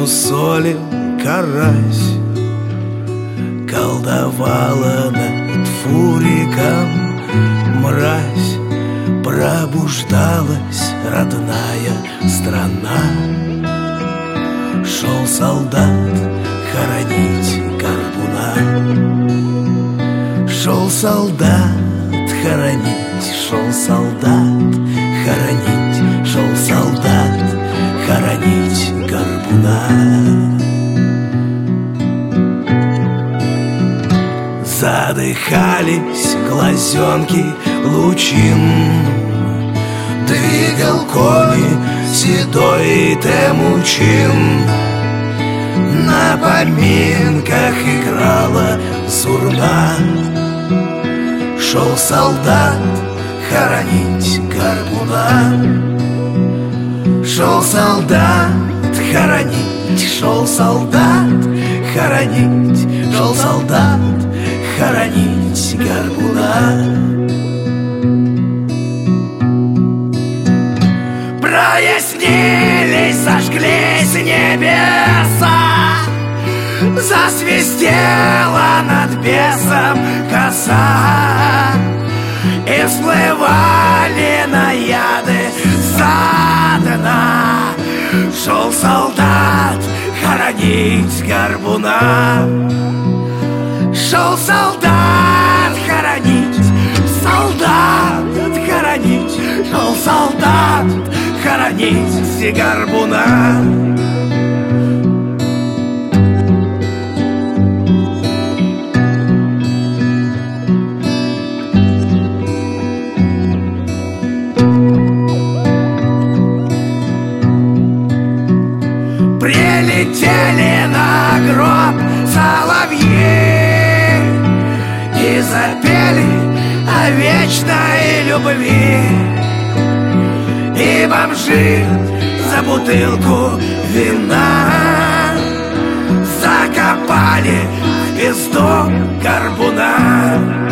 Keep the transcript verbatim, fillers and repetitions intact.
солью карась колдовала над Фуриком мразь. Пробуждалась родная страна. Шел солдат хоронить горбуна. Шел солдат хоронить, шел солдат хоронить, шел солдат хоронить горбуна. Задыхались глазенки лучин, двигал кони седой Темучин. На поминках играла сурна. Шел солдат хоронить горбуна. Шел солдат хоронить, шел солдат хоронить, шел солдат хоронить горбуна. Прояснились, сожглись небеса, засвистела над бесом коса, и всплывали наяды со дна. Шел солдат хоронить горбуна. Шел солдат хоронить, солдат хоронить, шел солдат хоронить горбуна. Прилетели на гроб соловьи и запели о вечной любви. И бомжи за бутылку вина закопали в пизду горбуна.